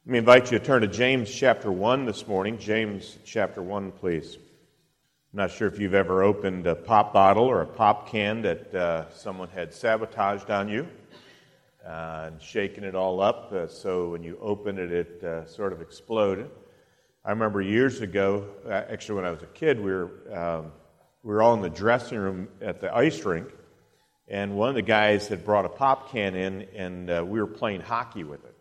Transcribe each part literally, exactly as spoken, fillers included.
Let me invite you to turn to James chapter one this morning. James chapter one, please. I'm not sure if you've ever opened a pop bottle or a pop can that uh, someone had sabotaged on you uh, and shaken it all up uh, so when you open it, it uh, sort of exploded. I remember years ago, uh, actually when I was a kid, we were, um, we were all in the dressing room at the ice rink, and one of the guys had brought a pop can in, and uh, we were playing hockey with it.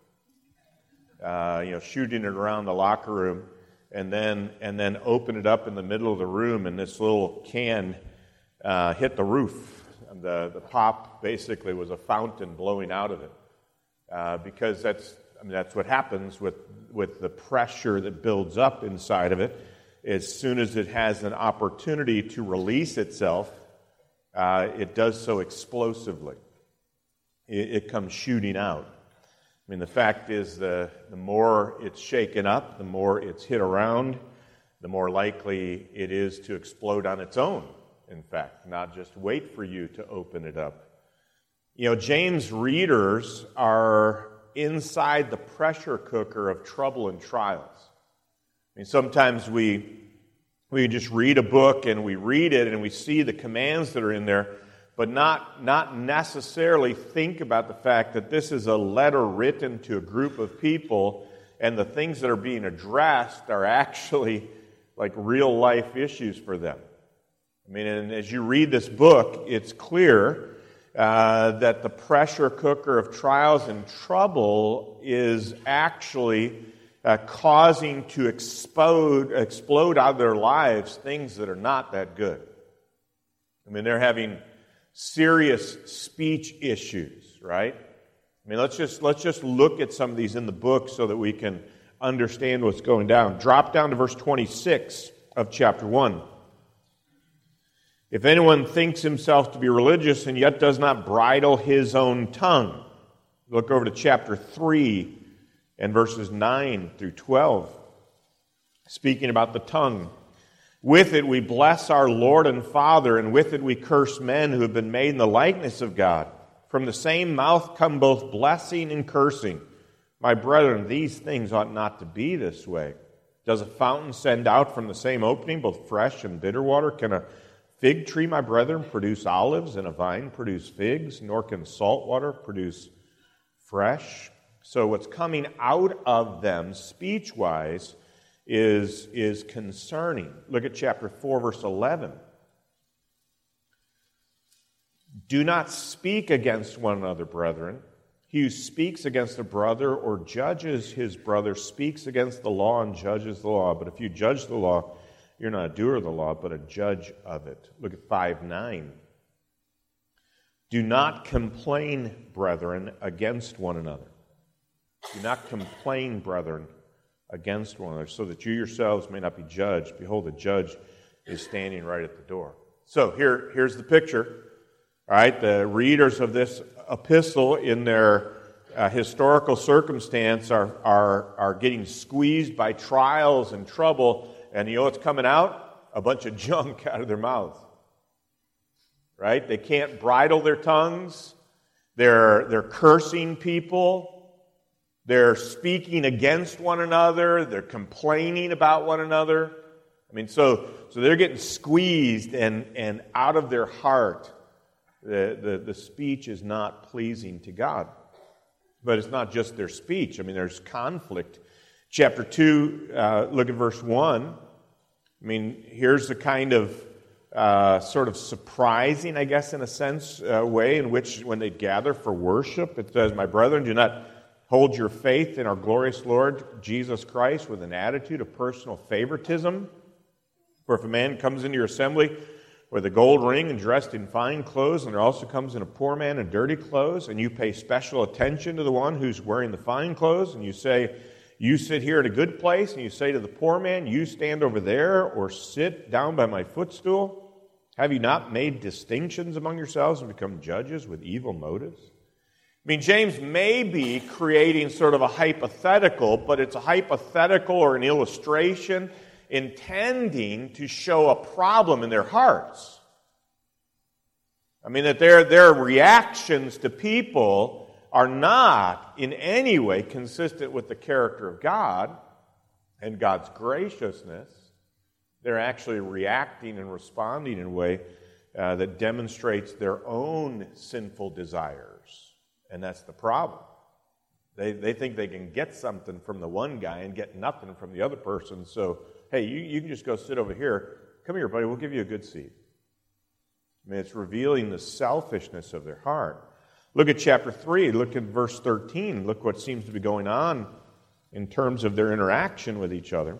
Uh, you know, shooting it around the locker room, and then and then open it up in the middle of the room, and this little can uh, hit the roof. And the the pop basically was a fountain blowing out of it, uh, because that's I mean that's what happens with with the pressure that builds up inside of it. As soon as it has an opportunity to release itself, uh, it does so explosively. It, it comes shooting out. I mean, the fact is, the, the more it's shaken up, the more it's hit around, the more likely it is to explode on its own, in fact, not just wait for you to open it up. You know, James readers are inside the pressure cooker of trouble and trials. I mean, sometimes we, we just read a book and we read it and we see the commands that are in there, but not, not necessarily think about the fact that this is a letter written to a group of people, and the things that are being addressed are actually like real life issues for them. I mean, and as you read this book, it's clear uh, that the pressure cooker of trials and trouble is actually uh, causing to explode, explode out of their lives things that are not that good. I mean, they're having serious speech issues, right? I mean, let's just let's just look at some of these in the book so that we can understand what's going down. Drop down to verse twenty-six of chapter one. If anyone thinks himself to be religious and yet does not bridle his own tongue. Look over to chapter three and verses nine through twelve. Speaking about the tongue. With it we bless our Lord and Father, and with it we curse men who have been made in the likeness of God. From the same mouth come both blessing and cursing. My brethren, these things ought not to be this way. Does a fountain send out from the same opening both fresh and bitter water? Can a fig tree, my brethren, produce olives, and a vine produce figs? Nor can salt water produce fresh. So what's coming out of them, speech-wise, is, is concerning. Look at chapter four, verse eleven. Do not speak against one another, brethren. He who speaks against a brother or judges his brother speaks against the law and judges the law. But if you judge the law, you're not a doer of the law, but a judge of it. Look at five nine. Do not complain, brethren, against one another. Do not complain, brethren, against one another, so that you yourselves may not be judged. Behold, the judge is standing right at the door. So here, here's the picture. All right, the readers of this epistle in their uh, historical circumstance are, are, are getting squeezed by trials and trouble, and you know what's coming out? A bunch of junk out of their mouths. Right? They can't bridle their tongues. They're, they're cursing people. They're speaking against one another. They're complaining about one another. I mean, so so they're getting squeezed, and, and out of their heart, the, the, the speech is not pleasing to God. But it's not just their speech. I mean, there's conflict. Chapter two, uh, look at verse one. I mean, here's the kind of uh, sort of surprising, I guess, in a sense, uh, way in which when they gather for worship, it says, my brethren, do not hold your faith in our glorious Lord Jesus Christ with an attitude of personal favoritism. For if a man comes into your assembly with a gold ring and dressed in fine clothes, and there also comes in a poor man in dirty clothes, and you pay special attention to the one who's wearing the fine clothes, and you say, you sit here at a good place, and you say to the poor man, you stand over there, or sit down by my footstool, have you not made distinctions among yourselves and become judges with evil motives? I mean, James may be creating sort of a hypothetical, but it's a hypothetical or an illustration intending to show a problem in their hearts. I mean, that their, their reactions to people are not in any way consistent with the character of God and God's graciousness. They're actually reacting and responding in a way uh, that demonstrates their own sinful desires. And that's the problem. They they think they can get something from the one guy and get nothing from the other person. So, hey, you, you can just go sit over here. Come here, buddy. We'll give you a good seat. I mean, it's revealing the selfishness of their heart. Look at chapter three. Look at verse thirteen. Look what seems to be going on in terms of their interaction with each other.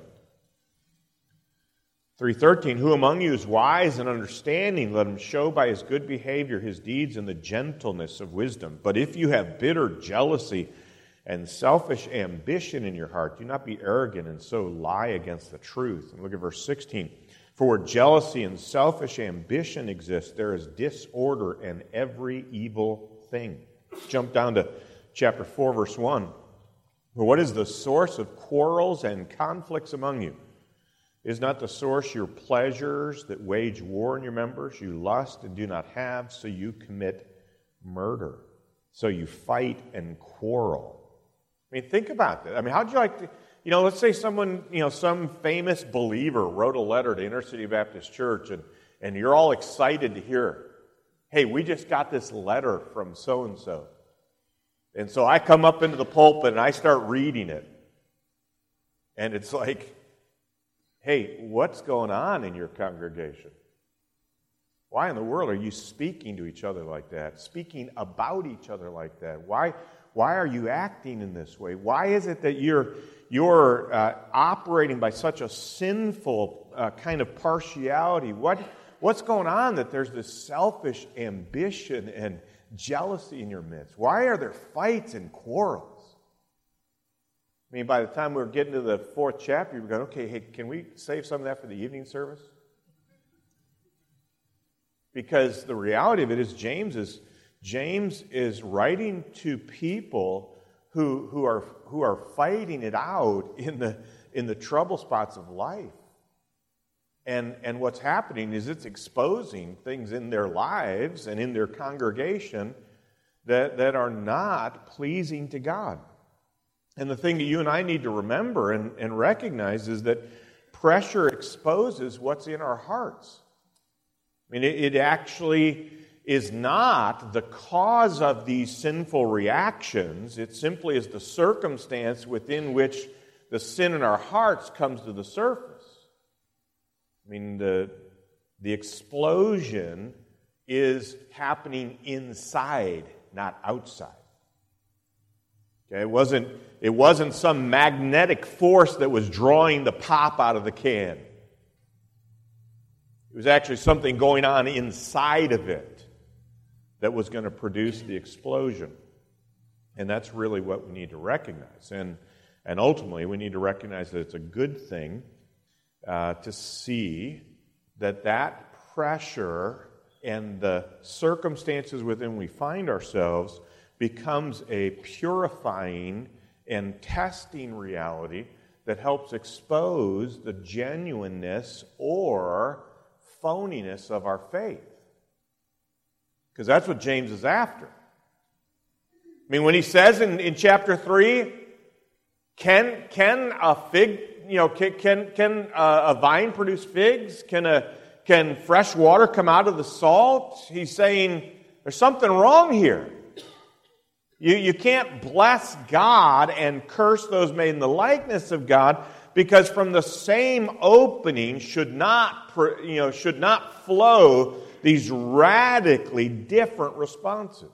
three thirteen, who among you is wise and understanding? Let him show by his good behavior his deeds and the gentleness of wisdom. But if you have bitter jealousy and selfish ambition in your heart, do not be arrogant and so lie against the truth. And look at verse sixteen. For where jealousy and selfish ambition exist, there is disorder and every evil thing. Let's jump down to chapter four, verse one. For what is the source of quarrels and conflicts among you? Is not the source your pleasures that wage war in your members? You lust and do not have, so you commit murder. So you fight and quarrel. I mean, think about that. I mean, how'd you like to, you know, let's say someone, you know, some famous believer wrote a letter to Inner City Baptist Church, and, and you're all excited to hear, hey, we just got this letter from so-and-so. And so I come up into the pulpit and I start reading it. And it's like, hey, what's going on in your congregation? Why in the world are you speaking to each other like that? Speaking about each other like that? Why, why are you acting in this way? Why is it that you're, you're uh, operating by such a sinful uh, kind of partiality? What, what's going on that there's this selfish ambition and jealousy in your midst? Why are there fights and quarrels? I mean, by the time we're getting to the fourth chapter, you're going, okay, hey, can we save some of that for the evening service? Because the reality of it is James is James is writing to people who who are who are fighting it out in the in the trouble spots of life. And and what's happening is it's exposing things in their lives and in their congregation that, that are not pleasing to God. And the thing that you and I need to remember and, and recognize is that pressure exposes what's in our hearts. I mean, it, it actually is not the cause of these sinful reactions. It simply is the circumstance within which the sin in our hearts comes to the surface. I mean, the, the explosion is happening inside, not outside. Okay, it wasn't, it wasn't some magnetic force that was drawing the pop out of the can. It was actually something going on inside of it that was going to produce the explosion. And that's really what we need to recognize. And, and ultimately, we need to recognize that it's a good thing uh, to see that that pressure and the circumstances within we find ourselves becomes a purifying and testing reality that helps expose the genuineness or phoniness of our faith. Because that's what James is after. I mean, when he says in, in chapter three, can can a fig, you know, can can, can a, a vine produce figs? Can a can fresh water come out of the salt? He's saying there's something wrong here. You, you can't bless God and curse those made in the likeness of God, because from the same opening should not, you know, should not flow these radically different responses.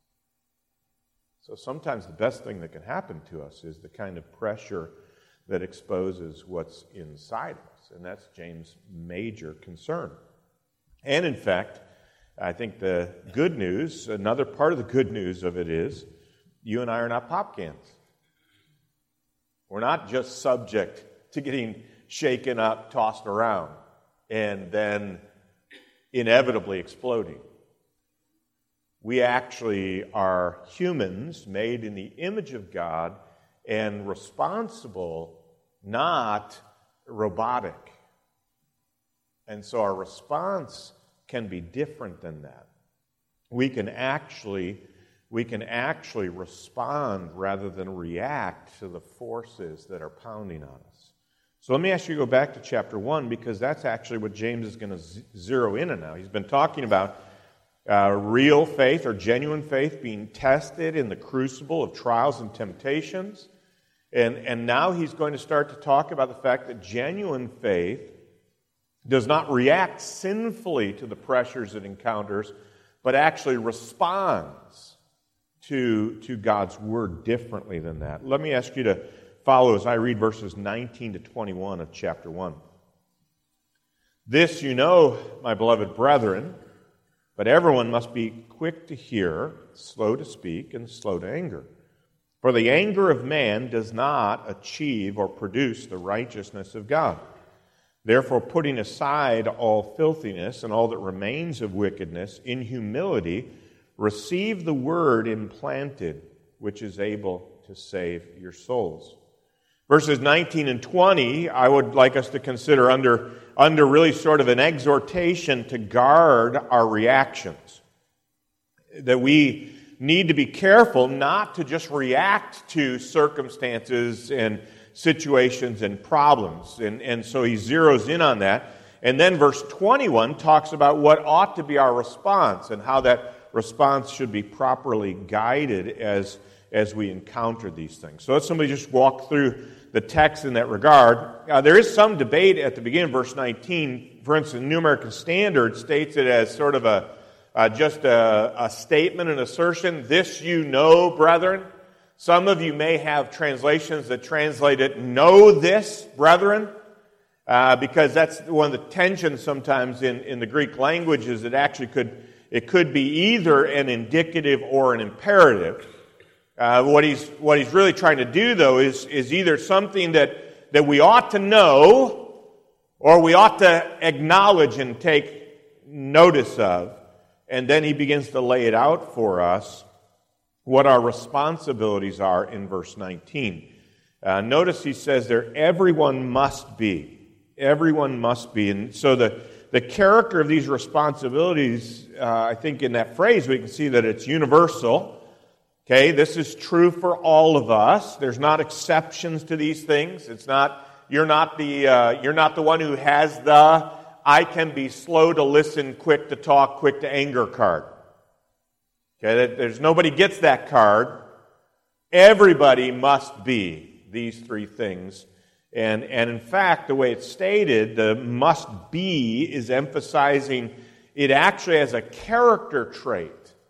So sometimes the best thing that can happen to us is the kind of pressure that exposes what's inside of us. And that's James' major concern. And in fact, I think the good news, another part of the good news of it is, you and I are not pop cans. We're not just subject to getting shaken up, tossed around, and then inevitably exploding. We actually are humans made in the image of God and responsible, not robotic. And so our response can be different than that. We can actually we can actually respond rather than react to the forces that are pounding on us. So let me ask you to go back to chapter one, because that's actually what James is going to z- zero in on now. He's been talking about uh, real faith or genuine faith being tested in the crucible of trials and temptations. And, and now he's going to start to talk about the fact that genuine faith does not react sinfully to the pressures it encounters, but actually responds to, to God's word differently than that. Let me ask you to follow as I read verses nineteen to twenty-one of chapter one. This you know, my beloved brethren, but everyone must be quick to hear, slow to speak, and slow to anger. For the anger of man does not achieve or produce the righteousness of God. Therefore, putting aside all filthiness and all that remains of wickedness, in humility, receive the word implanted, which is able to save your souls. Verses nineteen and twenty, I would like us to consider under, under really sort of an exhortation to guard our reactions. That we need to be careful not to just react to circumstances and situations and problems. And, and so he zeroes in on that. And then verse twenty-one talks about what ought to be our response and how that response should be properly guided as, as we encounter these things. So let somebody just walk through the text in that regard. Uh, there is some debate at the beginning of verse nineteen. For instance, the New American Standard states it as sort of a uh, just a, a statement, an assertion. This you know, brethren. Some of you may have translations that translate it, know this, brethren, uh, because that's one of the tensions sometimes in, in the Greek language is it actually could, it could be either an indicative or an imperative. Uh, what he's what he's really trying to do, though, is, is either something that, that we ought to know or we ought to acknowledge and take notice of. And then he begins to lay it out for us what our responsibilities are in verse nineteen. Uh, notice he says there, everyone must be. Everyone must be. And so the, the character of these responsibilities, uh, I think in that phrase we can see that it's universal. Okay, this is true for all of us. There's not exceptions to these things. It's not, you're not the, uh, you're not the one who has the, I can be slow to listen, quick to talk, quick to anger card. Okay, there's nobody gets that card. Everybody must be these three things. And, and in fact, the way it's stated, the must be is emphasizing it actually as a character trait.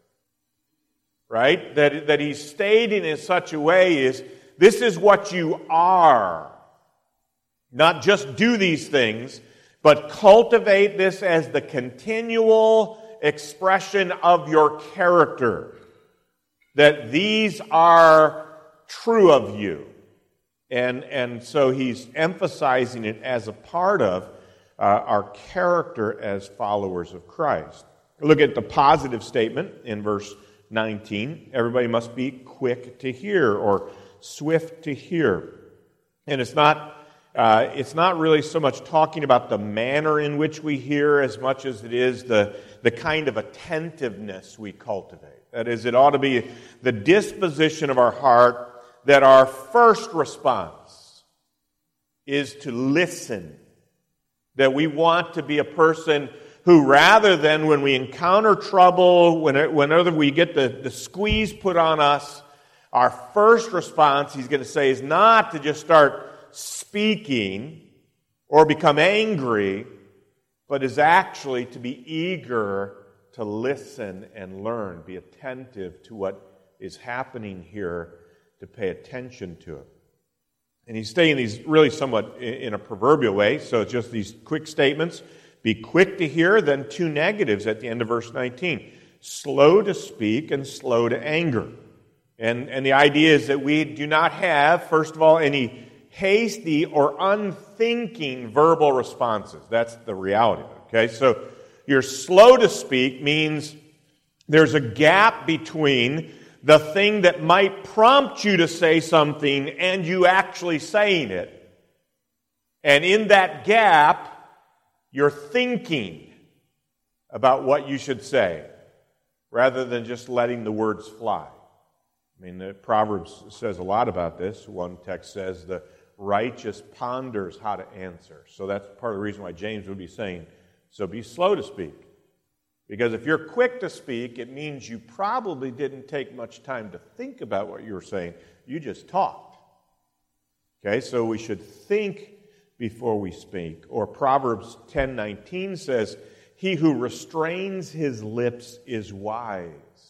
Right? That, that he's stating in such a way is, this is what you are. Not just do these things, but cultivate this as the continual expression of your character. That these are true of you. And, and so he's emphasizing it as a part of uh, our character as followers of Christ. Look at the positive statement in verse nineteen. Everybody must be quick to hear or swift to hear. And it's not uh, it's not really so much talking about the manner in which we hear as much as it is the, the kind of attentiveness we cultivate. That is, it ought to be the disposition of our heart that our first response is to listen. That we want to be a person who, rather than when we encounter trouble, whenever we get the, the squeeze put on us, our first response, he's going to say, is not to just start speaking or become angry, but is actually to be eager to listen and learn, be attentive to what is happening here, to pay attention to it. And he's saying these really somewhat in a proverbial way, so it's just these quick statements. Be quick to hear, then two negatives at the end of verse nineteen. Slow to speak and slow to anger. And, and the idea is that we do not have, first of all, any hasty or unthinking verbal responses. That's the reality of it. Okay, so you're slow to speak means there's a gap between the thing that might prompt you to say something and you actually saying it. And in that gap, you're thinking about what you should say. rather than just letting the words fly. I mean, the Proverbs says a lot about this. One text says, the righteous ponders how to answer. So that's part of the reason why James would be saying, so be slow to speak. Because if you're quick to speak, it means you probably didn't take much time to think about what you were saying. You just talked. Okay, so we should think before we speak. Or Proverbs ten nineteen says, he who restrains his lips is wise.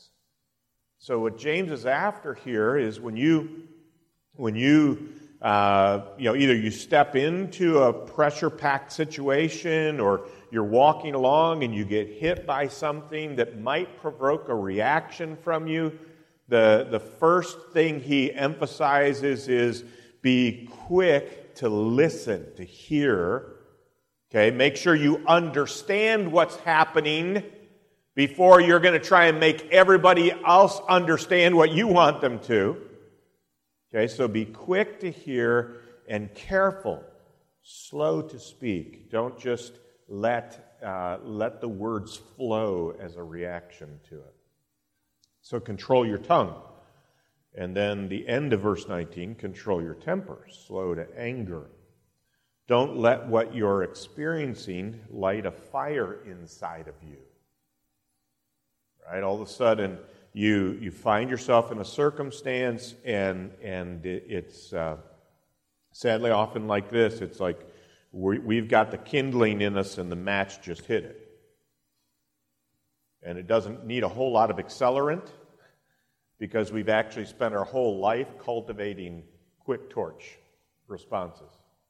So what James is after here is when you, when you, uh, you know, either you step into a pressure-packed situation or you're walking along and you get hit by something that might provoke a reaction from you, the, the first thing he emphasizes is be quick to listen, to hear. Okay, make sure you understand what's happening before you're going to try and make everybody else understand what you want them to. Okay, so be quick to hear and careful, slow to speak. Don't just let uh, let the words flow as a reaction to it. So control your tongue. And then the end of verse nineteen, control your temper, slow to anger. Don't let what you're experiencing light a fire inside of you. Right? All of a sudden, you you find yourself in a circumstance, and and it, it's uh, sadly often like this. It's like we, we've got the kindling in us, and the match just hit it. And it doesn't need a whole lot of accelerant, because we've actually spent our whole life cultivating quick torch responses.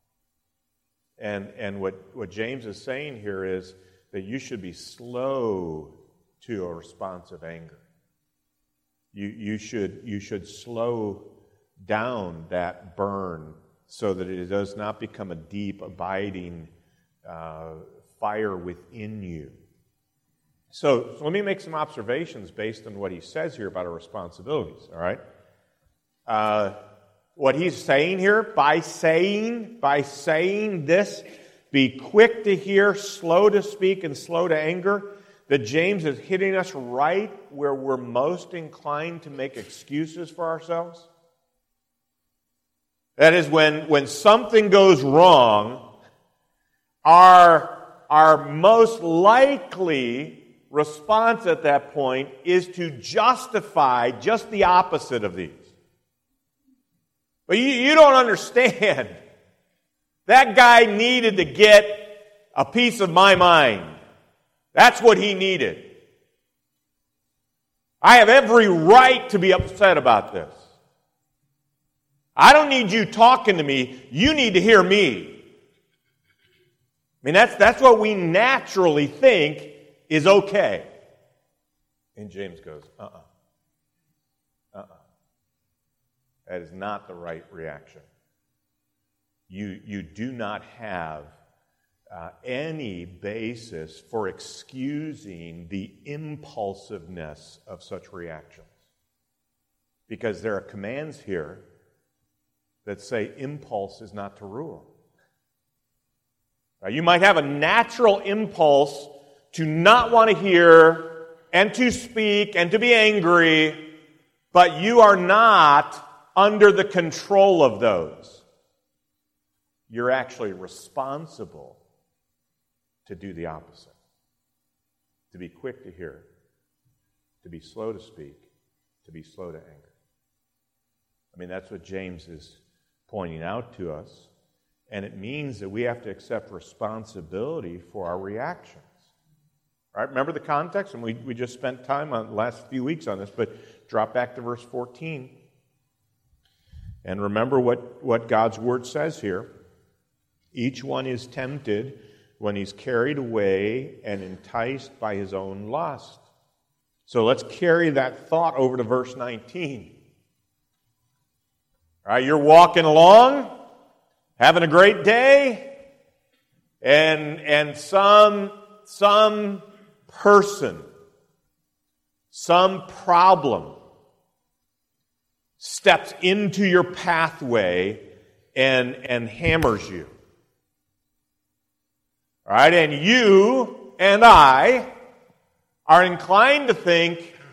And and what, what James is saying here is that you should be slow to a response of anger. You you should you should slow down that burn so that it does not become a deep, abiding uh, fire within you. So, so let me make some observations based on what he says here about our responsibilities, all right? Uh, what he's saying here, by saying, by saying this, be quick to hear, slow to speak, and slow to anger, that James is hitting us right where we're most inclined to make excuses for ourselves. That is, when, when something goes wrong, our, our most likely response at that point is to justify just the opposite of these. But you, you don't understand. That guy needed to get a piece of my mind. That's what he needed. I have every right to be upset about this. I don't need you talking to me. You need to hear me. I mean, that's, that's what we naturally think is okay. And James goes, uh-uh. Uh-uh. That is not the right reaction. You, you do not have uh, any basis for excusing the impulsiveness of such reactions. Because there are commands here that say impulse is not to rule. Now, you might have a natural impulse to not want to hear and to speak and to be angry, but you are not under the control of those. You're actually responsible to do the opposite. To be quick to hear, to be slow to speak, to be slow to anger. I mean, that's what James is pointing out to us. And it means that we have to accept responsibility for our reactions. Right? Remember the context? And we, we just spent time on the last few weeks on this, but drop back to verse fourteen. And remember what, what God's Word says here. Each one is tempted when he's carried away and enticed by his own lust. So let's carry that thought over to verse nineteen. All right, you're walking along, having a great day, and, and some, some person, some problem steps into your pathway and, and hammers you. All right, and you and I are inclined to think,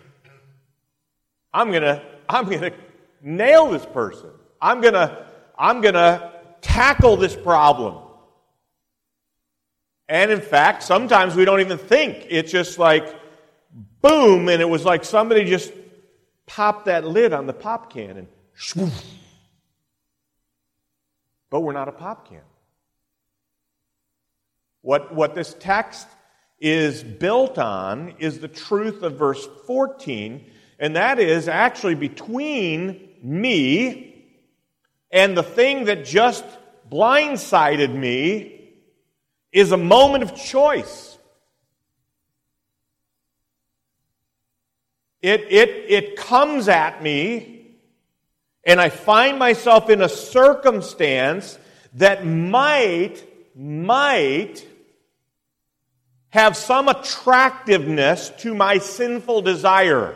I'm gonna, I'm gonna nail this person. I'm gonna, I'm gonna tackle this problem. And in fact, sometimes we don't even think. It's just like, boom, and it was like somebody just popped that lid on the pop can and shwoof. But we're not a pop can. What, what this text is built on is the truth of verse fourteen, and that is actually between me and the thing that just blindsided me is a moment of choice. It, it, it comes at me, and I find myself in a circumstance that might, might have some attractiveness to my sinful desire.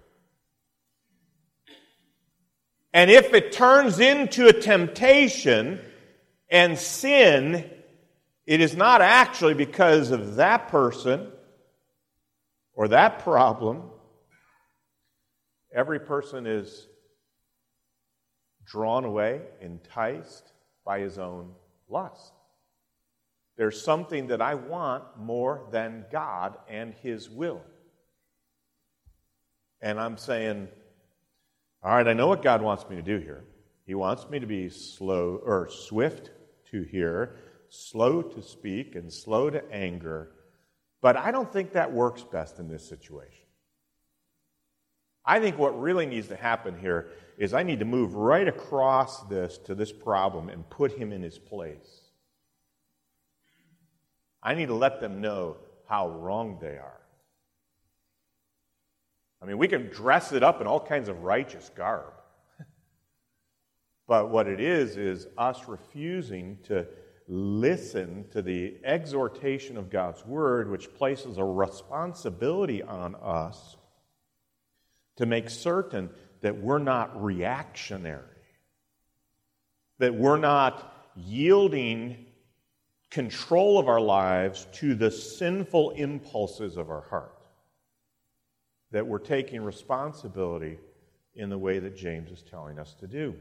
And if it turns into a temptation and sin, it is not actually because of that person or that problem. Every person is drawn away, enticed by his own lust. There's something that I want more than God and His will. And I'm saying, all right, I know what God wants me to do here. He wants me to be slow or swift to hear, slow to speak, and slow to anger. But I don't think that works best in this situation. I think what really needs to happen here is I need to move right across this to this problem and put him in his place. I need to let them know how wrong they are. I mean, we can dress it up in all kinds of righteous garb. But what it is, is us refusing to listen to the exhortation of God's Word, which places a responsibility on us to make certain that we're not reactionary, that we're not yielding control of our lives to the sinful impulses of our heart, that we're taking responsibility in the way that James is telling us to do.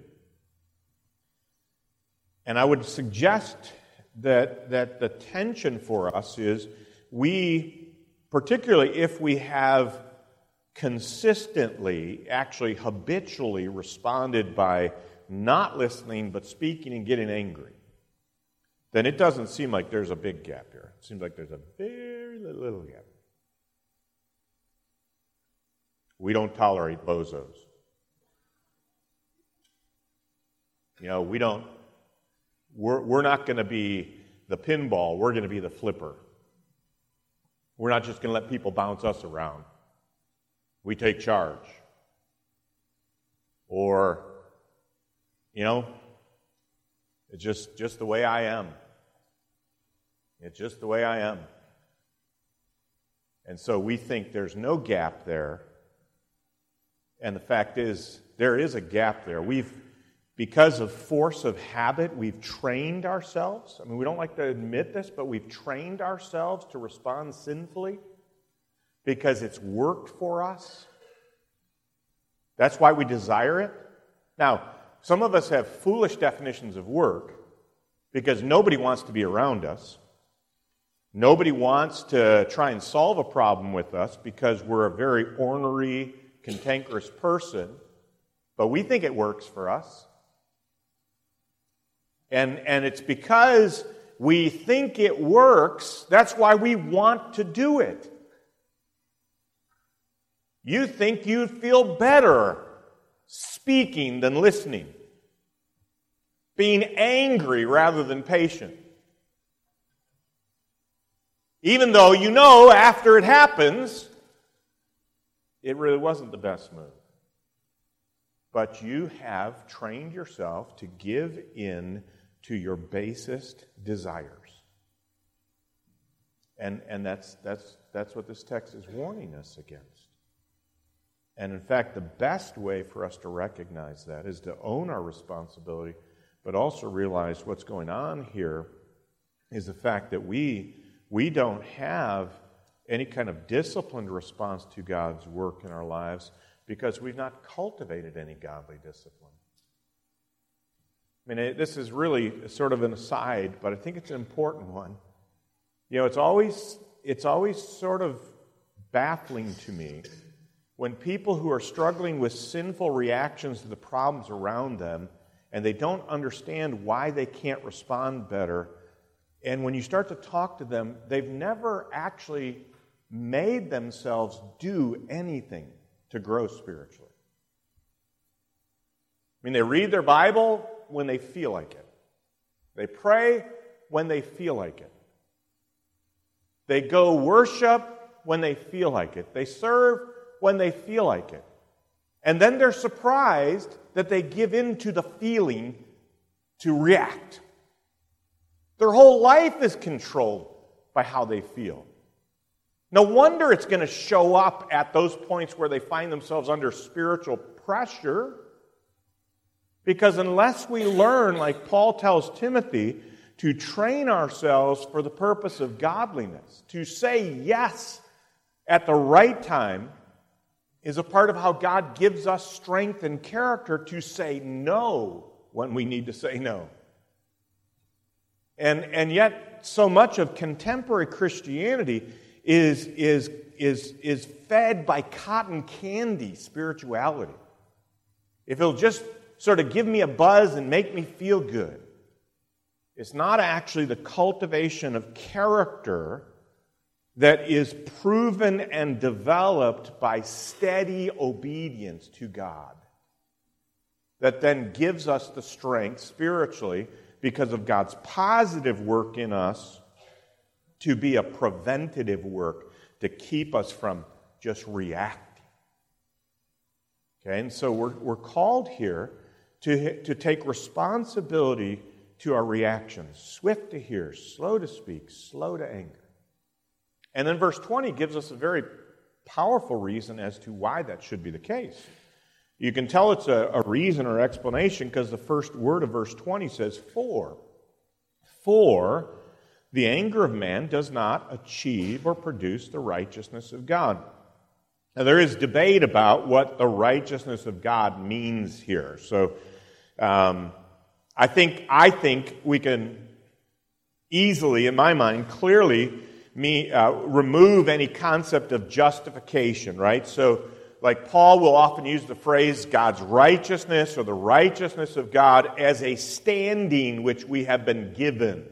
And I would suggest that, that the tension for us is we, particularly if we have consistently, actually habitually responded by not listening but speaking and getting angry, then it doesn't seem like there's a big gap here. It seems like there's a very little, little gap. We don't tolerate bozos. You know, we don't, we're, we're not going to be the pinball, we're going to be the flipper. We're not just going to let people bounce us around. We take charge. Or, you know, it's just, just the way I am. It's just the way I am. And so we think there's no gap there. And the fact is, there is a gap there. We've, because of force of habit, we've trained ourselves. I mean, we don't like to admit this, but we've trained ourselves to respond sinfully because it's worked for us. That's why we desire it. Now, some of us have foolish definitions of work because nobody wants to be around us. Nobody wants to try and solve a problem with us because we're a very ornery, cantankerous person, but we think it works for us. And, and it's because we think it works, that's why we want to do it. You think you'd feel better speaking than listening, being angry rather than patient. Even though you know after it happens, it really wasn't the best move. But you have trained yourself to give in to your basest desires. And, and that's, that's, that's what this text is warning us against. And in fact, the best way for us to recognize that is to own our responsibility, but also realize what's going on here is the fact that we, we don't have any kind of disciplined response to God's work in our lives because we've not cultivated any godly discipline. I mean, it, this is really sort of an aside, but I think it's an important one. You know, it's always it's always sort of baffling to me when people who are struggling with sinful reactions to the problems around them and they don't understand why they can't respond better, and when you start to talk to them, they've never actually made themselves do anything to grow spiritually. I mean, they read their Bible when they feel like it. They pray when they feel like it. They go worship when they feel like it. They serve when they feel like it. And then they're surprised that they give in to the feeling to react. Their whole life is controlled by how they feel. No wonder it's going to show up at those points where they find themselves under spiritual pressure. Because unless we learn, like Paul tells Timothy, to train ourselves for the purpose of godliness, to say yes at the right time, is a part of how God gives us strength and character to say no when we need to say no. And, and yet, so much of contemporary Christianity is, is, is, is fed by cotton candy spirituality. If it'll just sort of give me a buzz and make me feel good, it's not actually the cultivation of character that is proven and developed by steady obedience to God that then gives us the strength spiritually, because of God's positive work in us, to be a preventative work to keep us from just reacting. Okay, and so we're, we're called here to, to take responsibility to our reactions. Swift to hear, slow to speak, slow to anger. And then verse twenty gives us a very powerful reason as to why that should be the case. You can tell it's a, a reason or explanation because the first word of verse twenty says, for. For the anger of man does not achieve or produce the righteousness of God. Now, there is debate about what the righteousness of God means here. So, um, I think I think we can easily, in my mind, clearly me uh, remove any concept of justification, right? So, like Paul will often use the phrase God's righteousness or the righteousness of God as a standing which we have been given.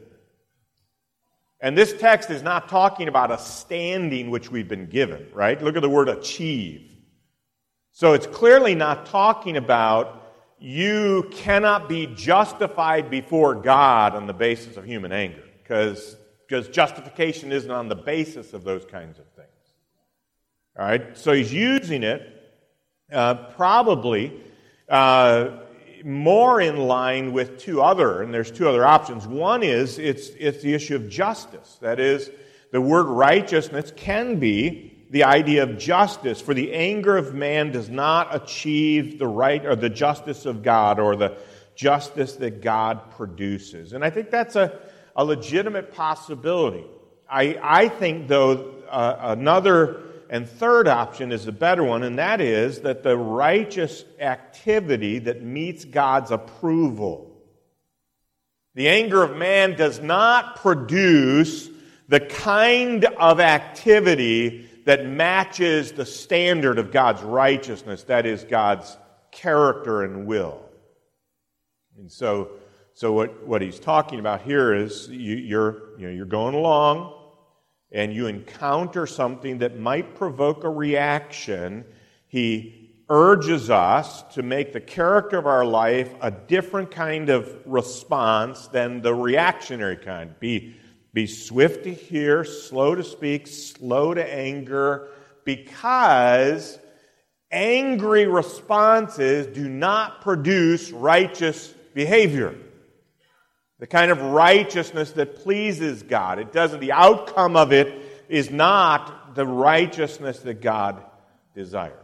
And this text is not talking about a standing which we've been given, right? Look at the word achieve. So it's clearly not talking about you cannot be justified before God on the basis of human anger, because because justification isn't on the basis of those kinds of things. All right, so he's using it uh, probably uh, more in line with two other, and there's two other options. One is it's it's the issue of justice. That is, the word righteousness can be the idea of justice. For the anger of man does not achieve the right or the justice of God, or the justice that God produces. And I think that's a, a legitimate possibility. I, I think, though, uh, another and third option is a better one, and that is that the righteous activity that meets God's approval. The anger of man does not produce the kind of activity that matches the standard of God's righteousness, that is, God's character and will. And so, so what, what he's talking about here is you, you're, you know, you're going along, and you encounter something that might provoke a reaction. He urges us to make the character of our life a different kind of response than the reactionary kind. Be Be swift to hear, slow to speak, slow to anger, because angry responses do not produce righteous behavior. The kind of righteousness that pleases God. It doesn't, the outcome of it is not the righteousness that God desires.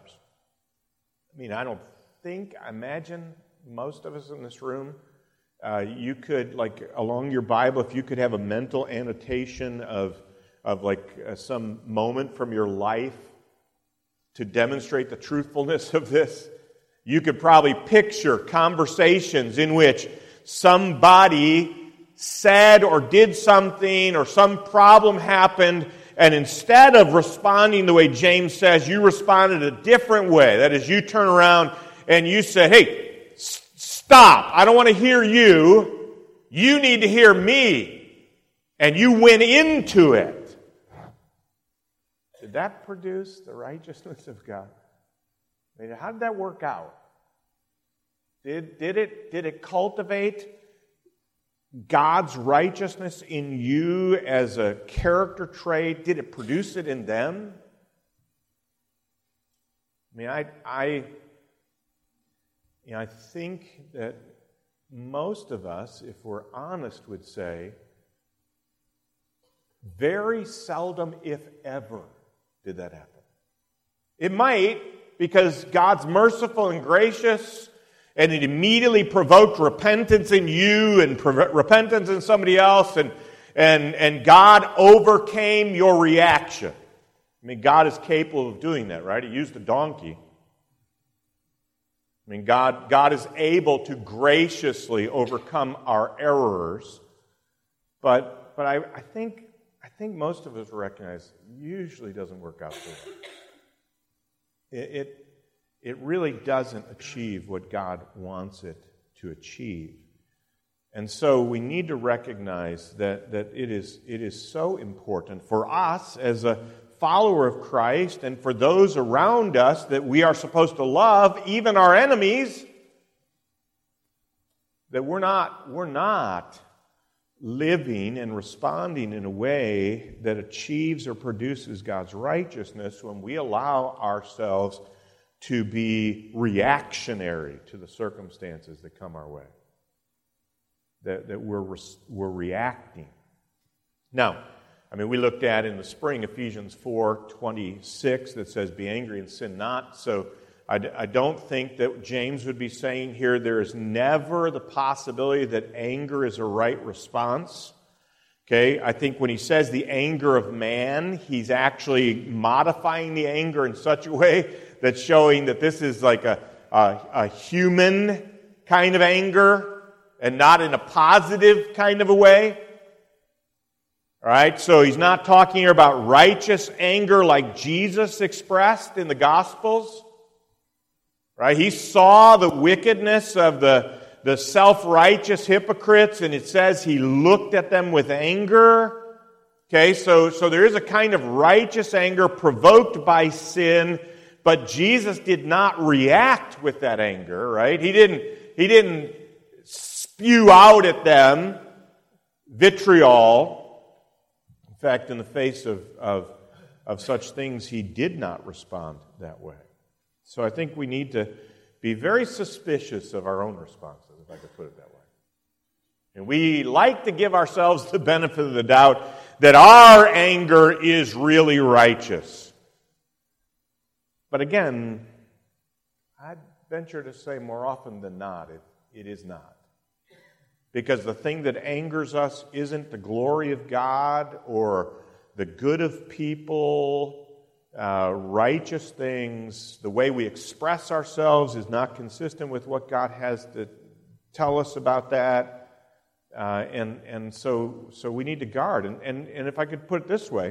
I mean, I don't think, I imagine most of us in this room, Uh, you could, like, along your Bible, if you could have a mental annotation of, of like, uh, some moment from your life to demonstrate the truthfulness of this. You could probably picture conversations in which somebody said or did something or some problem happened, and instead of responding the way James says, you responded a different way. That is, you turn around and you say, hey, s- stop. I don't want to hear you. You need to hear me. And you went into it. Did that produce the righteousness of God? I mean, how did that work out? Did, did it, did it cultivate God's righteousness in you as a character trait? Did it produce it in them? I mean, I, I, you know, I think that most of us, if we're honest, would say, very seldom, if ever, did that happen. It might, because God's merciful and gracious, and it immediately provoked repentance in you and pre- repentance in somebody else, and, and, and God overcame your reaction. I mean, God is capable of doing that, right? He used a donkey. I mean, God, God is able to graciously overcome our errors, but, but I, I think I think most of us recognize it usually doesn't work out so well. It, it It really doesn't achieve what God wants it to achieve. And so we need to recognize that, that it is, it is so important for us as a follower of Christ and for those around us that we are supposed to love, even our enemies, that we're not, we're not living and responding in a way that achieves or produces God's righteousness when we allow ourselves to be reactionary to the circumstances that come our way. That, that we're, we're reacting. Now, I mean, we looked at in the spring Ephesians four twenty-six that says, be angry and sin not. So I, I don't think that James would be saying here there is never the possibility that anger is a right response. Okay, I think when he says the anger of man, he's actually modifying the anger in such a way that's showing that this is like a, a, a human kind of anger and not in a positive kind of a way. All right, so he's not talking here about righteous anger like Jesus expressed in the Gospels. Right? He saw the wickedness of the, the self-righteous hypocrites, and it says he looked at them with anger. Okay, so, so there is a kind of righteous anger provoked by sin, but Jesus did not react with that anger, right? He didn't, he didn't spew out at them vitriol. In fact, in the face of, of, of such things, he did not respond that way. So I think we need to be very suspicious of our own responses, if I could put it that way. And we like to give ourselves the benefit of the doubt that our anger is really righteous. But again, I'd venture to say more often than not, it, it is not. Because the thing that angers us isn't the glory of God or the good of people. Uh, righteous things, the way we express ourselves is not consistent with what God has to tell us about that. Uh, and and so so we need to guard. And, and, and if I could put it this way,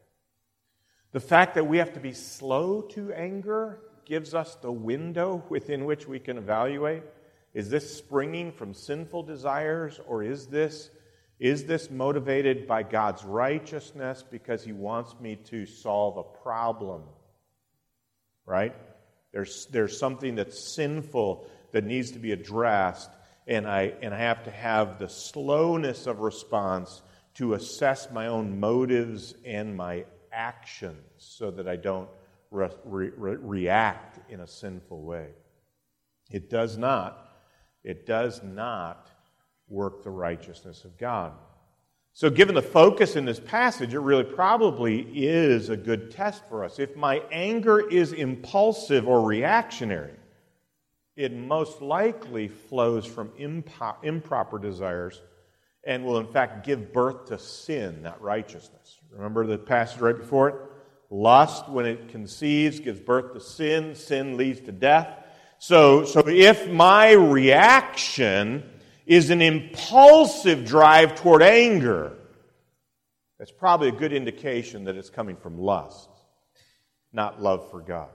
the fact that we have to be slow to anger gives us the window within which we can evaluate. Is this springing from sinful desires, or is this Is this motivated by God's righteousness because He wants me to solve a problem? Right? There's, there's something that's sinful that needs to be addressed, and I, and I have to have the slowness of response to assess my own motives and my actions so that I don't re, re, react in a sinful way. It does not, it does not work the righteousness of God. So given the focus in this passage, it really probably is a good test for us. If my anger is impulsive or reactionary, it most likely flows from impo- improper desires and will in fact give birth to sin, not righteousness. Remember the passage right before it? Lust, when it conceives, gives birth to sin. Sin leads to death. So, so if my reaction is an impulsive drive toward anger, that's probably a good indication that it's coming from lust, not love for God.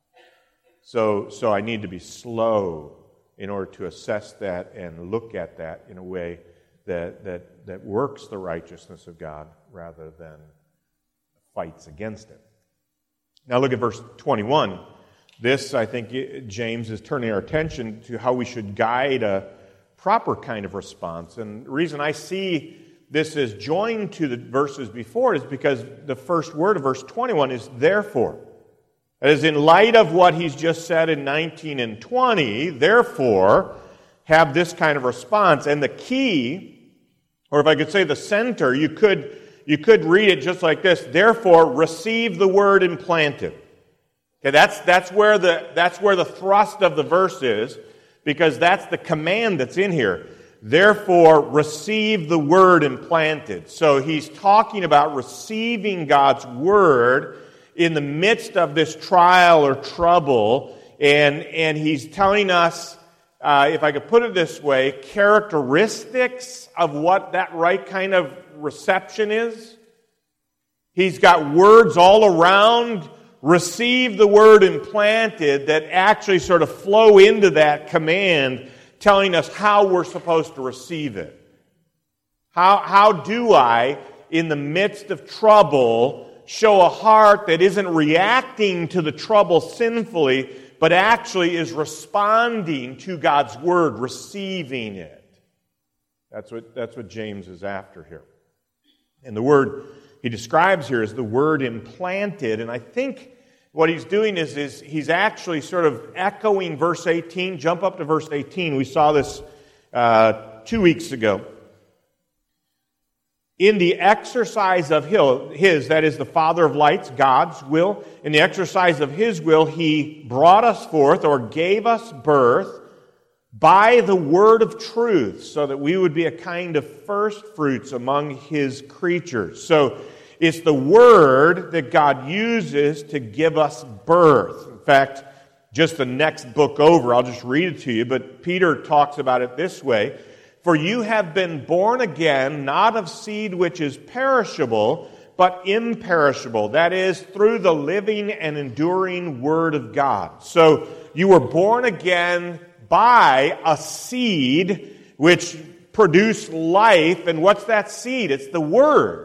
So, so I need to be slow in order to assess that and look at that in a way that, that, that works the righteousness of God rather than fights against it. Now look at verse twenty-one. This, I think, James is turning our attention to how we should guide a proper kind of response. And the reason I see this as joined to the verses before is because the first word of verse twenty-one is therefore. That is, in light of what he's just said in nineteen and twenty, therefore, have this kind of response. And the key, or if I could say the center, you could, you could read it just like this: therefore, receive the word implanted. Okay, that's, that's, where the, that's where the thrust of the verse is, because that's the command that's in here. Therefore, receive the word implanted. So he's talking about receiving God's word in the midst of this trial or trouble, and, and he's telling us, uh, if I could put it this way, characteristics of what that right kind of reception is. He's got words all around, receive the word implanted, that actually sort of flow into that command, telling us how we're supposed to receive it. How, how do I, in the midst of trouble, show a heart that isn't reacting to the trouble sinfully, but actually is responding to God's word, receiving it? That's what, that's what James is after here. And the word he describes here is the word implanted, and I think what he's doing is, is he's actually sort of echoing verse eighteen. Jump up to verse eighteen. We saw this uh, two weeks ago. In the exercise of his, that is the Father of lights, God's will, in the exercise of his will, he brought us forth or gave us birth by the word of truth, so that we would be a kind of first fruits among his creatures. So it's the word that God uses to give us birth. In fact, just the next book over, I'll just read it to you, but Peter talks about it this way: for you have been born again, not of seed which is perishable, but imperishable. That is, through the living and enduring Word of God. So you were born again by a seed which produced life. And what's that seed? It's the Word.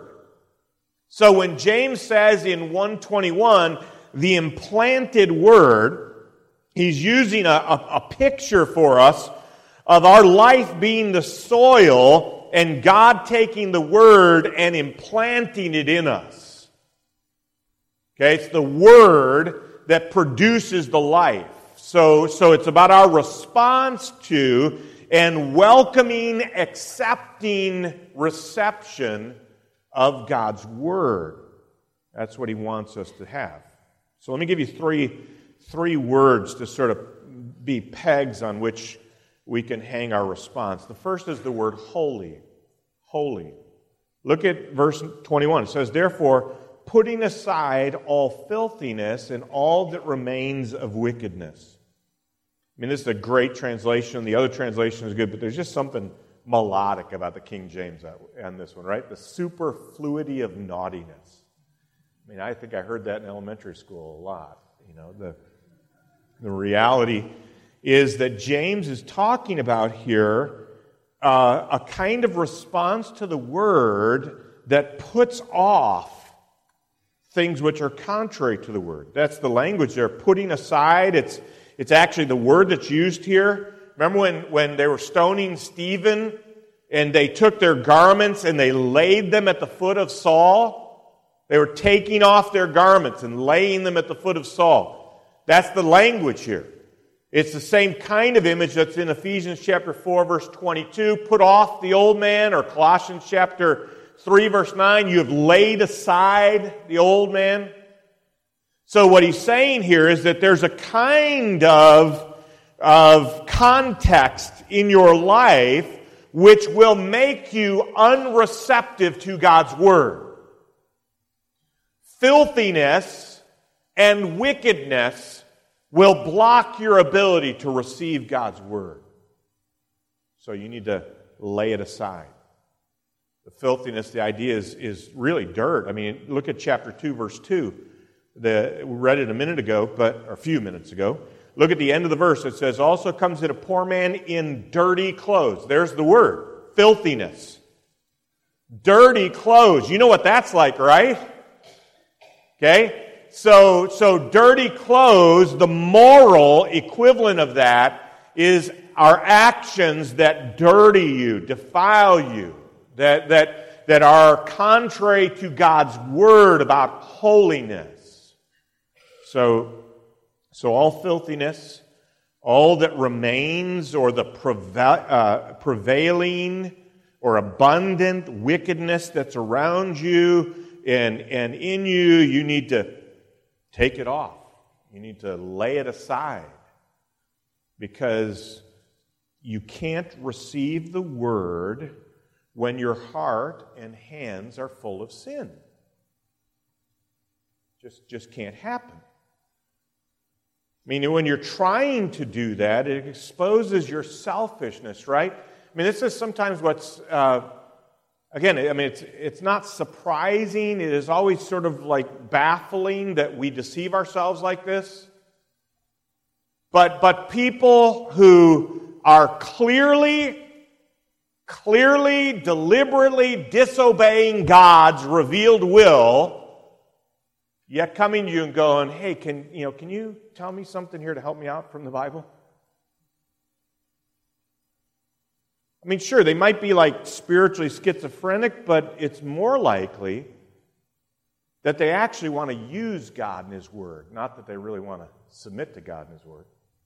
So when James says in one twenty-one, the implanted Word, he's using a, a, a picture for us of our life being the soil and God taking the Word and implanting it in us. Okay, it's the Word that produces the life. So, so it's about our response to and welcoming, accepting reception of God's Word. That's what he wants us to have. So let me give you three, three words to sort of be pegs on which we can hang our response. The first is the word holy. Holy. Look at verse twenty-one. It says, therefore, putting aside all filthiness and all that remains of wickedness. I mean, this is a great translation. The other translation is good, but there's just something melodic about the King James on this one, right? The superfluity of naughtiness. I mean, I think I heard that in elementary school a lot. You know, the, the reality is that James is talking about here uh, a kind of response to the Word that puts off things which are contrary to the Word. That's the language they're putting aside. It's, it's actually the word that's used here. Remember when, when they were stoning Stephen and they took their garments and they laid them at the foot of Saul? They were taking off their garments and laying them at the foot of Saul. That's the language here. It's the same kind of image that's in Ephesians chapter four, verse twenty-two. Put off the old man, or Colossians chapter three, verse nine. You have laid aside the old man. So what he's saying here is that there's a kind of, of context in your life which will make you unreceptive to God's Word. filthiness and wickedness will block your ability to receive God's word. So you need to lay it aside. The filthiness, the idea is, is really dirt. I mean, look at chapter two, verse two. The, we read it a minute ago, but or a few minutes ago. Look at the end of the verse. It says, also comes in a poor man in dirty clothes. There's the word, filthiness. Dirty clothes. You know what that's like, right? Okay? So, so dirty clothes, the moral equivalent of that is our actions that dirty you, defile you, that, that, that are contrary to God's word about holiness. So, so all filthiness, all that remains or the preva- uh, prevailing or abundant wickedness that's around you and, and in you, you need to take it off. You need to lay it aside because you can't receive the word when your heart and hands are full of sin. Just, just can't happen. I mean, when you're trying to do that, it exposes your selfishness, right? I mean, this is sometimes what's, uh, again, I mean, it's, it's not surprising. It is always sort of like baffling that we deceive ourselves like this. But, but people who are clearly, clearly, deliberately disobeying God's revealed will, yet coming to you and going, hey, can, you know, can you tell me something here to help me out from the Bible? I mean, sure, they might be like spiritually schizophrenic, but it's more likely that they actually want to use God and His Word, not that they really want to submit to God and His Word.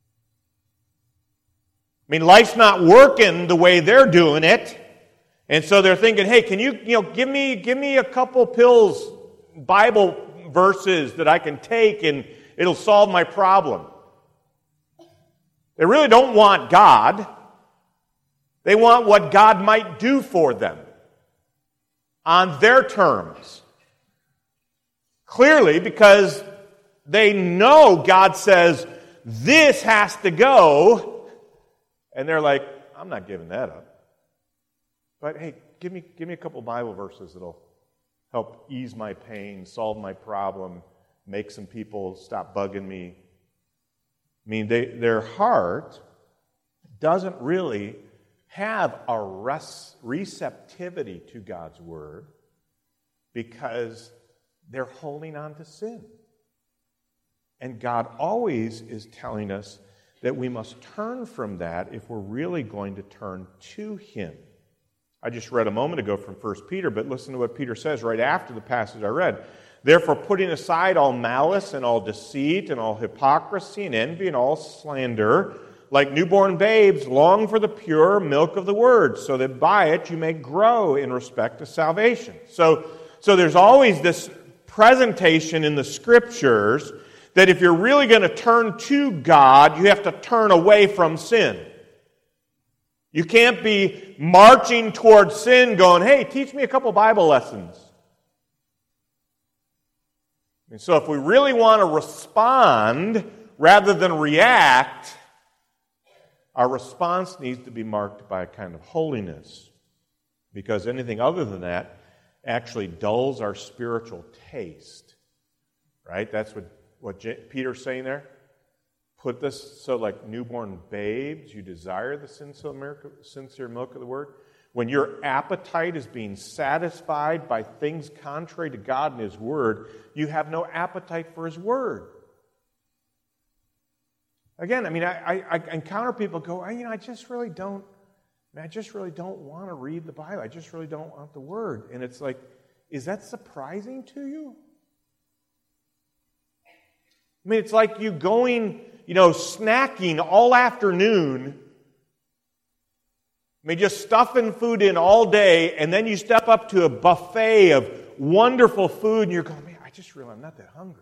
I mean, life's not working the way they're doing it, and so they're thinking, hey, can you, you know, give me, give me a couple pills, Bible verses that I can take and it'll solve my problem. They really don't want God. They want what God might do for them on their terms. Clearly, because they know God says, this has to go, and they're like, I'm not giving that up. But hey, give me, give me a couple Bible verses that'll help ease my pain, solve my problem, make some people stop bugging me. I mean, they, their heart doesn't really have a res- receptivity to God's Word because they're holding on to sin. And God always is telling us that we must turn from that if we're really going to turn to Him. I just read a moment ago from First Peter, but listen to what Peter says right after the passage I read. Therefore, putting aside all malice and all deceit and all hypocrisy and envy and all slander, like newborn babes, long for the pure milk of the Word, so that by it you may grow in respect to salvation. So, so there's always this presentation in the Scriptures that if you're really going to turn to God, you have to turn away from sin. You can't be marching towards sin going, hey, teach me a couple Bible lessons. And so if we really want to respond rather than react, our response needs to be marked by a kind of holiness. Because anything other than that actually dulls our spiritual taste. Right? That's what, what J- Peter's saying there. Put this so like newborn babes, you desire the sincere milk of the Word. When your appetite is being satisfied by things contrary to God and His Word, you have no appetite for His Word. Again, I mean, I, I, I encounter people go, I, you know, I just really don't, I just really don't want to read the Bible. I just really don't want the Word. And it's like, is that surprising to you? I mean, it's like you going, you know, snacking all afternoon. I mean, just stuffing food in all day, and then you step up to a buffet of wonderful food, and you're going, man, I just realized I'm not that hungry.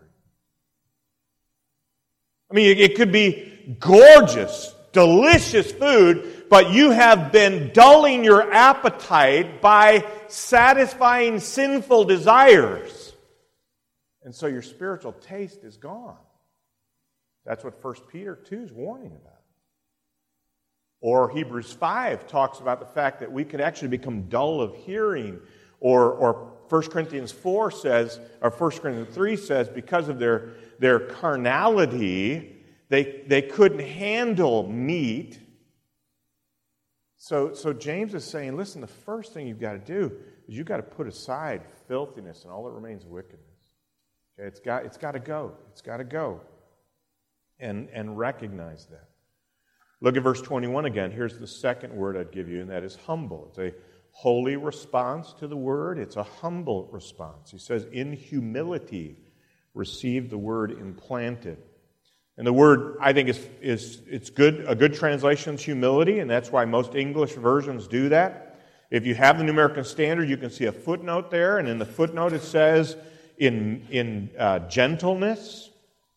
I mean, it could be gorgeous, delicious food, but you have been dulling your appetite by satisfying sinful desires. And so your spiritual taste is gone. That's what First Peter two is warning about. Or Hebrews five talks about the fact that we could actually become dull of hearing. Or, or First Corinthians four says, or First Corinthians three says, because of their, their carnality, they, they couldn't handle meat. So, so James is saying, listen, the first thing you've got to do is you've got to put aside filthiness and all that remains of wickedness. Okay, it's got, it's got to go. It's got to go. And, and recognize that. Look at verse twenty-one again. Here's the second word I'd give you, and that is humble. It's a holy response to the word. It's a humble response. He says, in humility, receive the word implanted. And the word, I think, is, is it's good. A good translation is humility, and that's why most English versions do that. If you have the New American Standard, you can see a footnote there, and in the footnote it says, in, in uh, gentleness.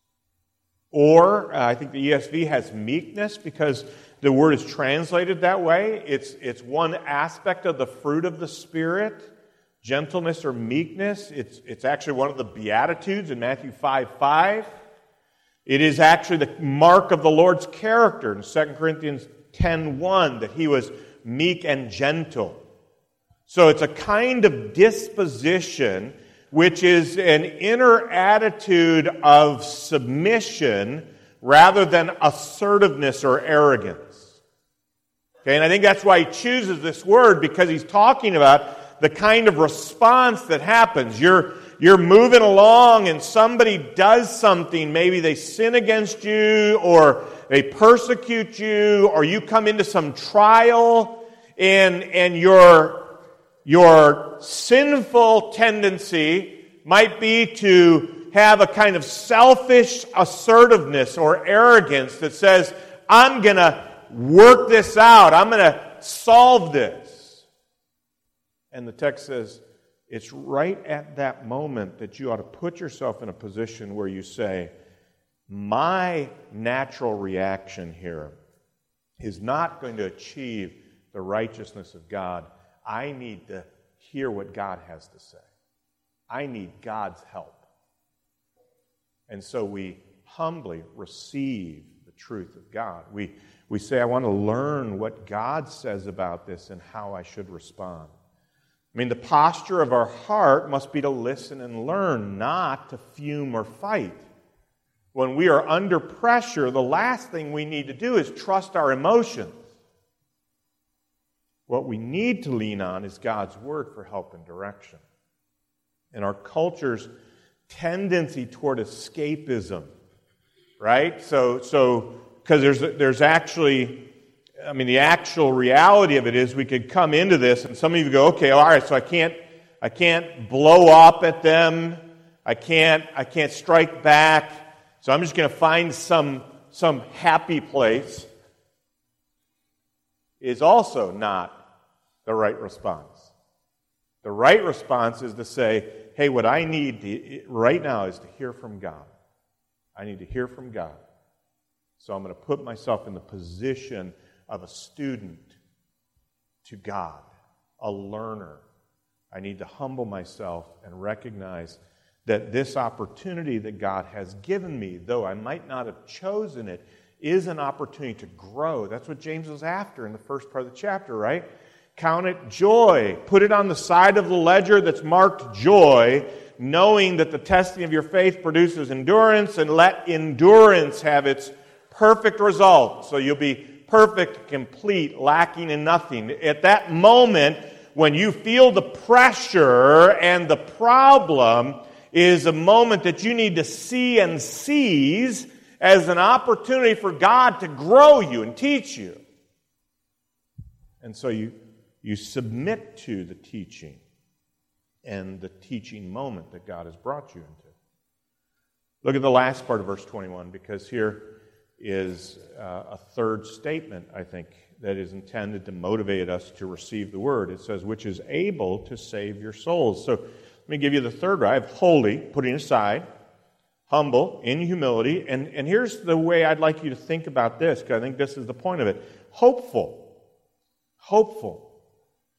Or, uh, I think the E S V has meekness because the word is translated that way. It's, it's one aspect of the fruit of the Spirit, gentleness or meekness. It's, it's actually one of the Beatitudes in Matthew five five. It is actually the mark of the Lord's character in Second Corinthians ten one, that He was meek and gentle. So it's a kind of disposition which is an inner attitude of submission rather than assertiveness or arrogance. Okay, and I think that's why he chooses this word, because he's talking about the kind of response that happens. You're, you're moving along and somebody does something. Maybe they sin against you, or they persecute you, or you come into some trial, and, and your Your sinful tendency might be to have a kind of selfish assertiveness or arrogance that says, I'm going to work this out. I'm going to solve this. And the text says, it's right at that moment that you ought to put yourself in a position where you say, my natural reaction here is not going to achieve the righteousness of God. I need to hear what God has to say. I need God's help. And so we humbly receive the truth of God. We, we say, I want to learn what God says about this and how I should respond. I mean, the posture of our heart must be to listen and learn, not to fume or fight. When we are under pressure, the last thing we need to do is trust our emotions. What we need to lean on is God's Word for help and direction. And our culture's tendency toward escapism, right? So, so because there's there's actually, I mean, the actual reality of it is we could come into this, and some of you go, okay, all right, so I can't I can't blow up at them, I can't I can't strike back, so I'm just going to find some some happy place. Is also not the right response. The right response is to say, hey, what I need to, right now is to hear from God. I need to hear from God. So I'm going to put myself in the position of a student to God, a learner. I need to humble myself and recognize that this opportunity that God has given me, though I might not have chosen it, is an opportunity to grow. That's what James was after in the first part of the chapter, right? Count it joy. Put it on the side of the ledger that's marked joy, knowing that the testing of your faith produces endurance, and let endurance have its perfect result. So you'll be perfect, complete, lacking in nothing. At that moment, when you feel the pressure and the problem, is a moment that you need to see and seize as an opportunity for God to grow you and teach you. And so you, you submit to the teaching and the teaching moment that God has brought you into. Look at the last part of verse twenty-one, because here is uh, a third statement, I think, that is intended to motivate us to receive the word. It says, which is able to save your souls. So let me give you the third right. I have holy, putting aside, humble, in humility, and, and here's the way I'd like you to think about this, because I think this is the point of it. Hopeful. Hopeful.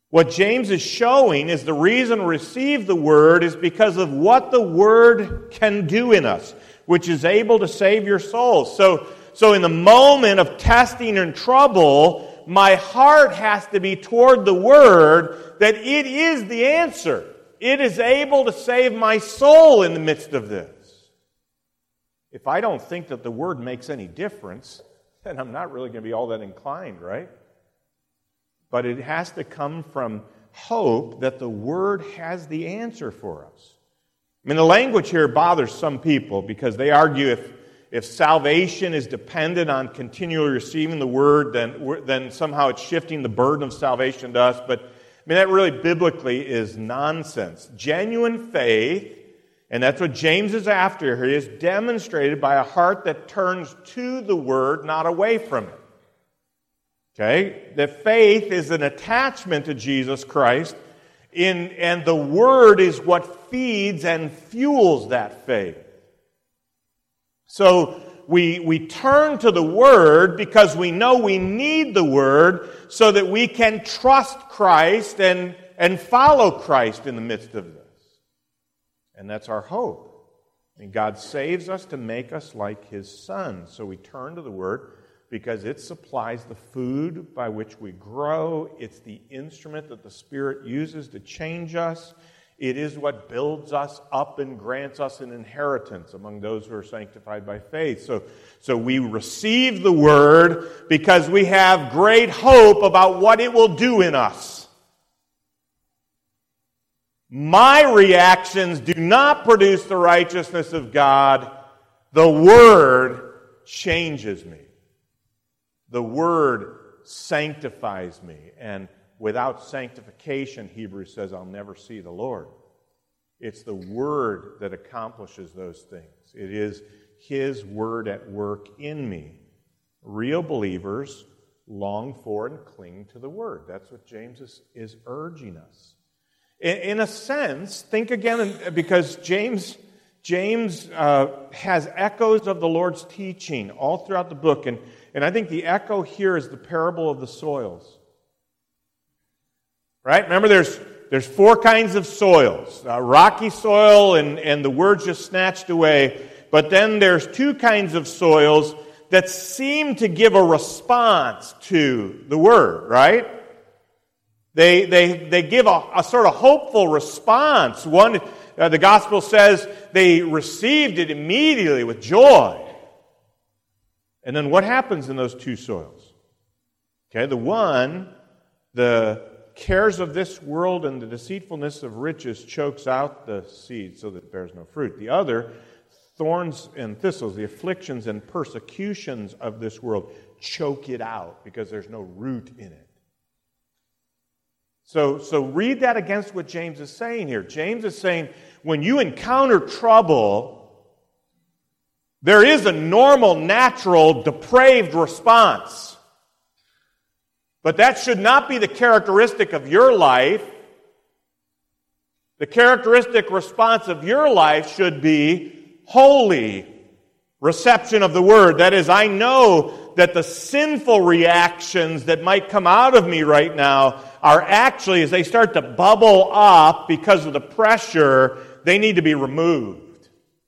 What James is showing is the reason we receive the Word is because of what the Word can do in us, which is able to save your souls. So, so in the moment of testing and trouble, my heart has to be toward the Word, that it is the answer. It is able to save my soul in the midst of this. If I don't think that the Word makes any difference, then I'm not really going to be all that inclined, right? But it has to come from hope that the Word has the answer for us. I mean, the language here bothers some people because they argue if, if salvation is dependent on continually receiving the Word, then, then somehow it's shifting the burden of salvation to us. But, I mean, that really biblically is nonsense. Genuine faith, and that's what James is after here, is demonstrated by a heart that turns to the Word, not away from it. Okay? That faith is an attachment to Jesus Christ, in, and the Word is what feeds and fuels that faith. So we, we turn to the Word because we know we need the Word so that we can trust Christ and, and follow Christ in the midst of this. And that's our hope. I mean, God saves us to make us like His Son. So we turn to the Word because it supplies the food by which we grow. It's the instrument that the Spirit uses to change us. It is what builds us up and grants us an inheritance among those who are sanctified by faith. So, so we receive the Word because we have great hope about what it will do in us. My reactions do not produce the righteousness of God. The Word changes me. The Word sanctifies me. And without sanctification, Hebrews says, I'll never see the Lord. It's the Word that accomplishes those things. It is His Word at work in me. Real believers long for and cling to the Word. That's what James is, is urging us. In, in a sense, think again, because James... James uh, has echoes of the Lord's teaching all throughout the book, and, and I think the echo here is the parable of the soils. Right? Remember, there's there's four kinds of soils. Uh, rocky soil, and, and the word's just snatched away. But then there's two kinds of soils that seem to give a response to the word, right? They, they, they give a, a sort of hopeful response. One... Uh, the gospel says they received it immediately with joy. And then what happens in those two soils? Okay, the one, the cares of this world and the deceitfulness of riches chokes out the seed so that it bears no fruit. The other, thorns and thistles, the afflictions and persecutions of this world choke it out because there's no root in it. So, so read that against what James is saying here. James is saying, when you encounter trouble, there is a normal, natural, depraved response. But that should not be the characteristic of your life. The characteristic response of your life should be holy reception of the Word. That is, I know that the sinful reactions that might come out of me right now are actually, as they start to bubble up because of the pressure, they need to be removed.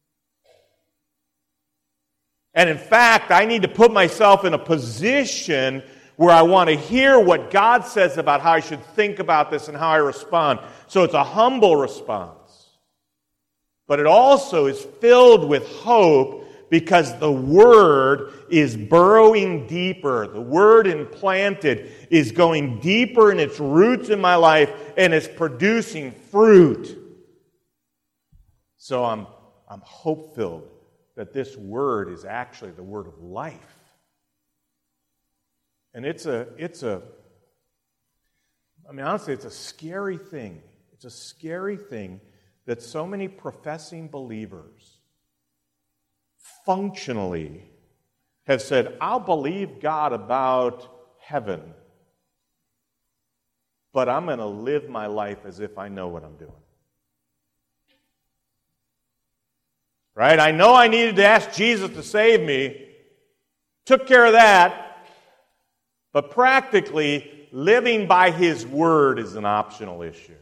And in fact, I need to put myself in a position where I want to hear what God says about how I should think about this and how I respond. So it's a humble response. But it also is filled with hope because the Word is burrowing deeper. The Word implanted is going deeper in its roots in my life and is producing fruit. So I'm, I'm hope-filled that this Word is actually the Word of life. And it's a, it's a, I mean, honestly, it's a scary thing. It's a scary thing that so many professing believers functionally have said, I'll believe God about heaven, but I'm going to live my life as if I know what I'm doing. Right? I know I needed to ask Jesus to save me. Took care of that. But practically, living by His Word is an optional issue.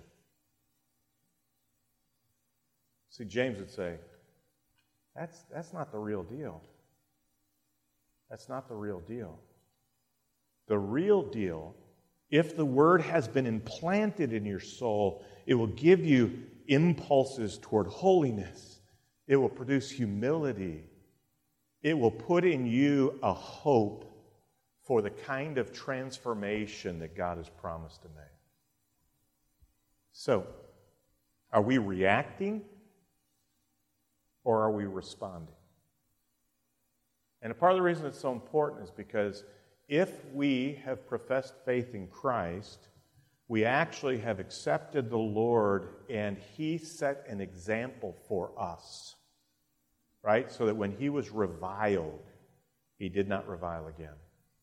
See, James would say, that's, that's not the real deal. That's not the real deal. The real deal, if the Word has been implanted in your soul, it will give you impulses toward holiness. It will produce humility. It will put in you a hope for the kind of transformation that God has promised to make. So, are we reacting or are we responding? And a part of the reason it's so important is because if we have professed faith in Christ, we actually have accepted the Lord and He set an example for us, right? So that when He was reviled, He did not revile again.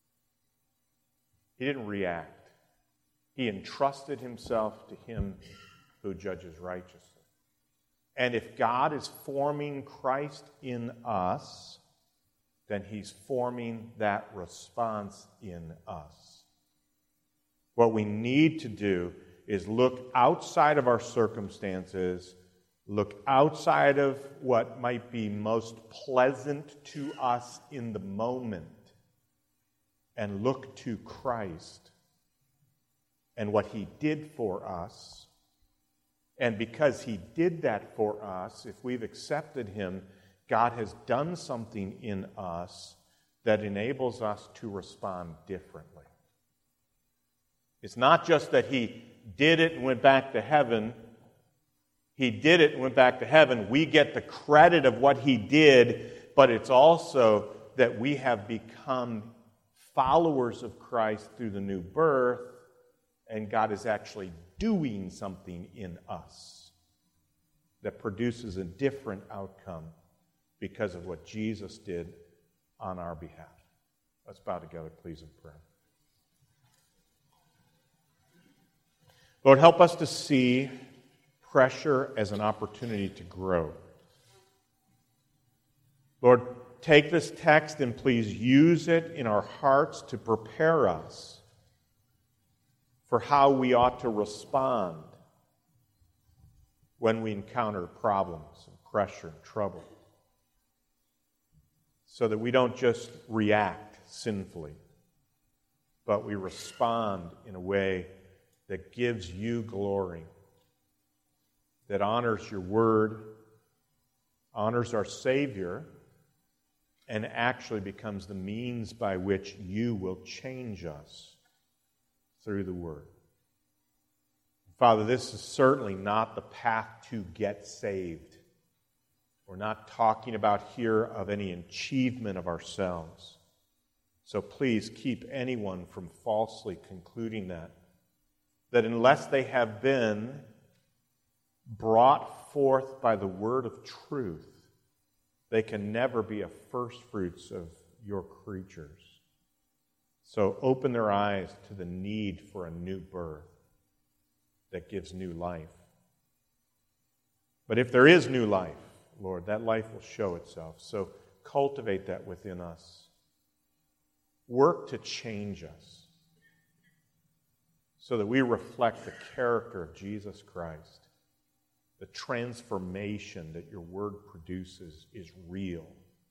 He didn't react. He entrusted Himself to Him who judges righteously. And if God is forming Christ in us, then He's forming that response in us. What we need to do is look outside of our circumstances, look outside of what might be most pleasant to us in the moment, and look to Christ and what He did for us. And because He did that for us, if we've accepted Him, God has done something in us that enables us to respond differently. It's not just that He did it and went back to heaven. He did it and went back to heaven. We get the credit of what He did, but it's also that we have become followers of Christ through the new birth, and God is actually doing something in us that produces a different outcome because of what Jesus did on our behalf. Let's bow together, please, in prayer. Lord, help us to see pressure as an opportunity to grow. Lord, take this text and please use it in our hearts to prepare us for how we ought to respond when we encounter problems and pressure and trouble, so that we don't just react sinfully, but we respond in a way that gives You glory, that honors Your word, honors our Savior, and actually becomes the means by which You will change us through the word. Father, this is certainly not the path to get saved. We're not talking about here of any achievement of ourselves. So please keep anyone from falsely concluding that. That unless they have been brought forth by the word of truth, they can never be a first fruits of Your creatures. So open their eyes to the need for a new birth that gives new life. But if there is new life, Lord, that life will show itself. So cultivate that within us. Work to change us so that we reflect the character of Jesus Christ. The transformation that Your word produces is real.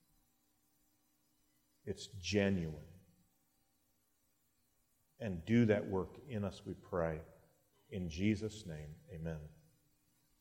It's genuine. And do that work in us, we pray. In Jesus' name, amen.